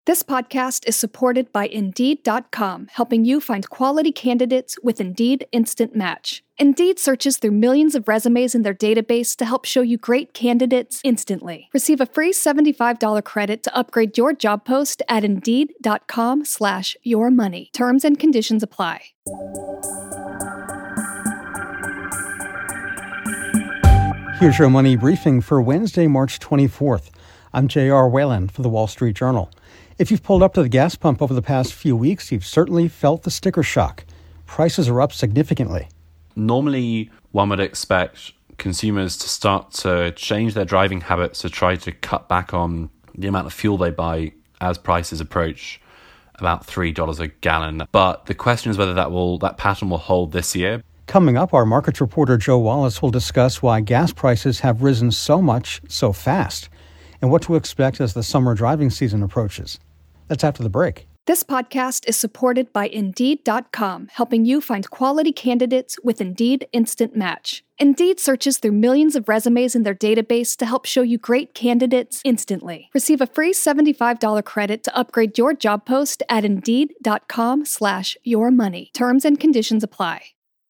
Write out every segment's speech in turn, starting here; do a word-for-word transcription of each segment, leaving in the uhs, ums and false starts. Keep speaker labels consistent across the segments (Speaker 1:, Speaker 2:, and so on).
Speaker 1: This podcast is supported by Indeed dot com, helping you find quality candidates with Indeed Instant Match. Indeed searches through millions of resumes in their database to help show you great candidates instantly. Receive a free seventy-five dollars credit to upgrade your job post at Indeed dot com slash your money. Terms and conditions apply.
Speaker 2: Here's your money briefing for Wednesday, March twenty-fourth. I'm J R Whalen for the Wall Street Journal. If you've pulled up to the gas pump over the past few weeks, you've certainly felt the sticker shock. Prices are up significantly.
Speaker 3: Normally, one would expect consumers to start to change their driving habits to try to cut back on the amount of fuel they buy as prices approach about three dollars a gallon. But the question is whether that will that pattern will hold this year.
Speaker 2: Coming up, our markets reporter Joe Wallace will discuss why gas prices have risen so much so fast and what to expect as the summer driving season approaches. That's after the break.
Speaker 1: This podcast is supported by Indeed dot com, helping you find quality candidates with Indeed Instant Match. Indeed searches through millions of resumes in their database to help show you great candidates instantly. Receive a free seventy-five dollars credit to upgrade your job post at Indeed dot com slash your money. Terms and conditions apply.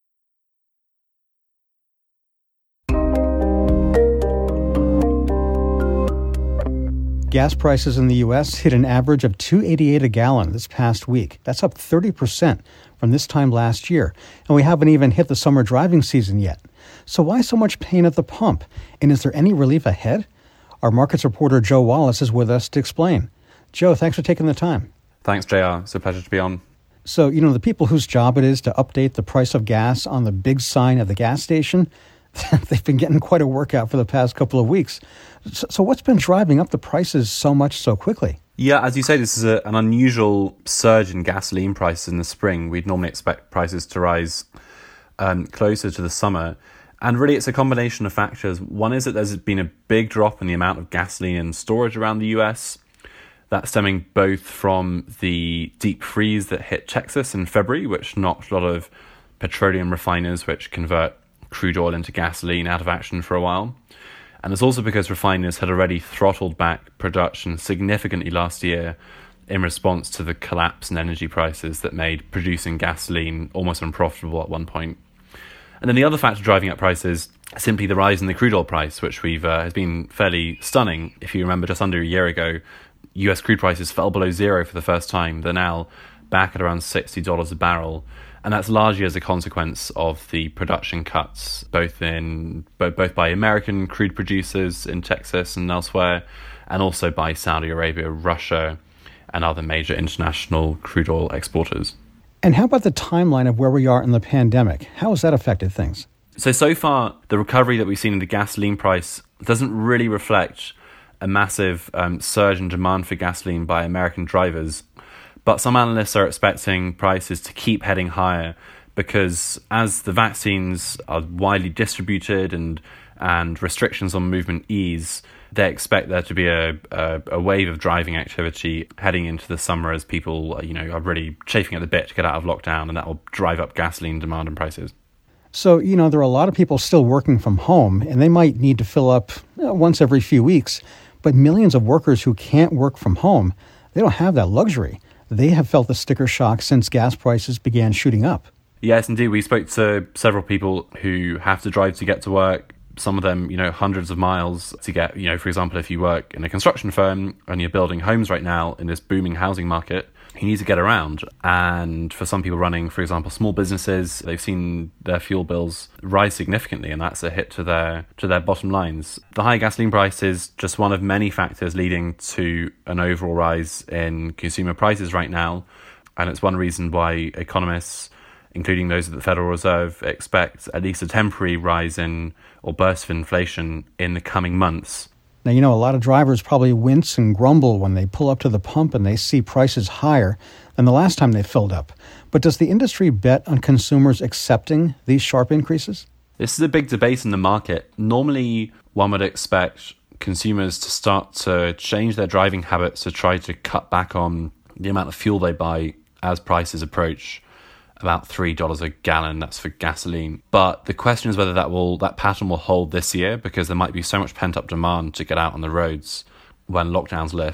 Speaker 2: Gas prices in the U S hit an average of two dollars and eighty-eight cents a gallon this past week. That's up thirty percent from this time last year. And we haven't even hit the summer driving season yet. So why so much pain at the pump? And is there any relief ahead? Our markets reporter Joe Wallace is with us to explain. Joe, thanks for taking the time.
Speaker 3: Thanks, J R. It's a pleasure to be on.
Speaker 2: So, you know, the people whose job it is to update the price of gas on the big sign at the gas station, they've been getting quite a workout for the past couple of weeks. So, so what's been driving up the prices so much so quickly?
Speaker 3: Yeah, as you say, this is a, an unusual surge in gasoline prices in the spring. We'd normally expect prices to rise um, closer to the summer. And really, it's a combination of factors. One is that there's been a big drop in the amount of gasoline in storage around the U S. That's stemming both from the deep freeze that hit Texas in February, which knocked a lot of petroleum refiners, which convert crude oil into gasoline, out of action for a while. And it's also because refiners had already throttled back production significantly last year in response to the collapse in energy prices that made producing gasoline almost unprofitable at one point. And then the other factor driving up prices is simply the rise in the crude oil price, which we've uh, has been fairly stunning. If you remember, just under a year ago, U S crude prices fell below zero for the first time. They're now back at around sixty dollars a barrel. And that's largely as a consequence of the production cuts, both in both by American crude producers in Texas and elsewhere, and also by Saudi Arabia, Russia, and other major international crude oil exporters.
Speaker 2: And how about the timeline of where we are in the pandemic? How has that affected things?
Speaker 3: So, so far, the recovery that we've seen in the gasoline price doesn't really reflect a massive um, surge in demand for gasoline by American drivers. But some analysts are expecting prices to keep heading higher because as the vaccines are widely distributed and and restrictions on movement ease, they expect there to be a, a, a wave of driving activity heading into the summer as people, you know, are really chafing at the bit to get out of lockdown, and that will drive up gasoline demand and prices.
Speaker 2: So, you know, there are a lot of people still working from home, and they might need to fill up you know, once every few weeks. But millions of workers who can't work from home, they don't have that luxury. They have felt the sticker shock since gas prices began shooting up.
Speaker 3: Yes, indeed. We spoke to several people who have to drive to get to work. Some of them, you know, hundreds of miles to get, you know, for example, if you work in a construction firm and you're building homes right now in this booming housing market, you need to get around. And for some people running, for example, small businesses, they've seen their fuel bills rise significantly, and that's a hit to their to their bottom lines. The high gasoline price is just one of many factors leading to an overall rise in consumer prices right now. And it's one reason why economists, including those at the Federal Reserve, expect at least a temporary rise in or burst of inflation in the coming months.
Speaker 2: Now, you know, a lot of drivers probably wince and grumble when they pull up to the pump and they see prices higher than the last time they filled up. But does the industry bet on consumers accepting these sharp increases?
Speaker 3: This is a big debate in the market. Normally, one would expect consumers to start to change their driving habits to try to cut back on the amount of fuel they buy as prices approach about three dollars a gallon. That's for gasoline. But the question is whether that will that pattern will hold this year, because there might be so much pent-up demand to get out on the roads when lockdowns lift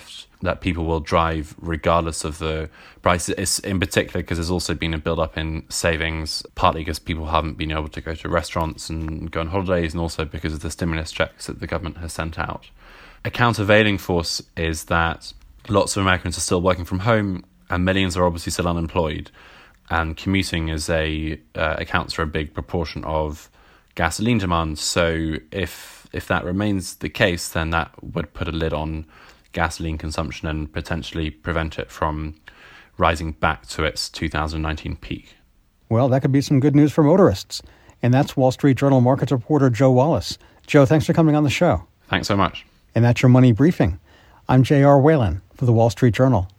Speaker 3: that people will drive regardless of the price. It's in particular because there's also been a build-up in savings, partly because people haven't been able to go to restaurants and go on holidays, and also because of the stimulus checks that the government has sent out. A countervailing force is that lots of Americans are still working from home, and millions are obviously still unemployed, and commuting is a uh, accounts for a big proportion of gasoline demand. So if if that remains the case, then that would put a lid on gasoline consumption and potentially prevent it from rising back to its two thousand nineteen peak.
Speaker 2: Well, that could be some good news for motorists. And that's Wall Street Journal markets reporter Joe Wallace. Joe, thanks for coming on the show.
Speaker 3: Thanks so much.
Speaker 2: And that's your Money Briefing. I'm J R. Whalen for the Wall Street Journal.